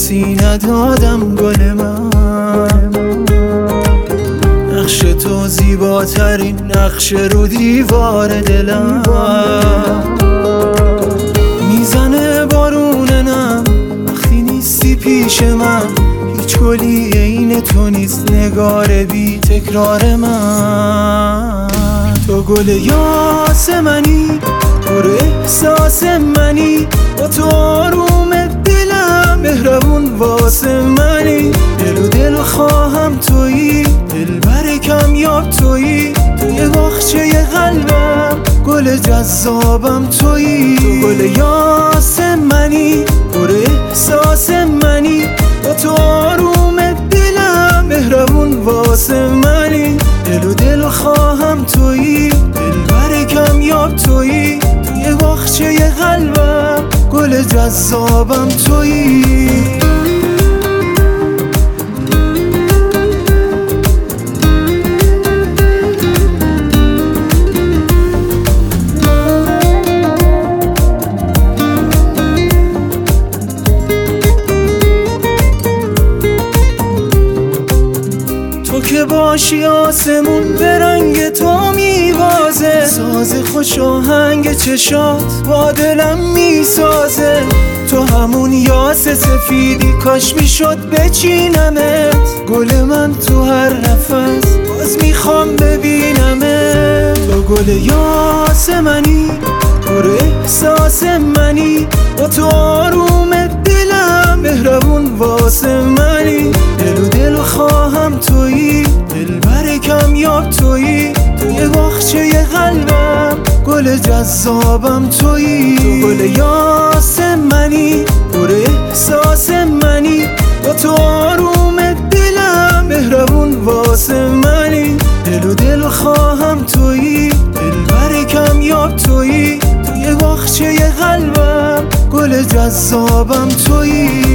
بوسی ندادم گل من. نقش تو زیباترین نقش رو دیوار دلم. میزنه بارون نم وقتی نیستی پیش من. هیچ گلی عین تو نیست نگار بی تکرار من. تو گل یاسمنی پر احساس منی، با تو آروم دلم مهربون واسه منی. دل و دل خواهم تویی، دلبر کمیاب تویی. توی باغچه قلبم گل جذابم تویی. تو گل یاسمنی پر احساس منی، با تو آروم دلم مهربون واسه منی. دل و دل خواهم تویی، دلبر کمیاب تویی. توی باغچه قلبم گل جذابم تویی. تو که باشی آسمون به رنگ تو میوازه. ساز خوش آهنگ چشات با دلم میسازه. تو همون یاس سفیدی کاش میشد بچینمت. گل من تو هر نفس باز میخوام ببینمت. تو گل یاس منی پر احساس منی، با تو آروم دلم مهربون واسه منی. دل و دل خواهم تویی، دلبر کمیاب تویی. توی باغچه قلبم گل جذابم تویی. تو گل یاسمنی پر احساس منی، با تو آروم دلم مهربون واسه منی. دل و دل خواهم تویی، دلبر کمیاب تویی. توی باغچه قلبم گل جذابم تویی.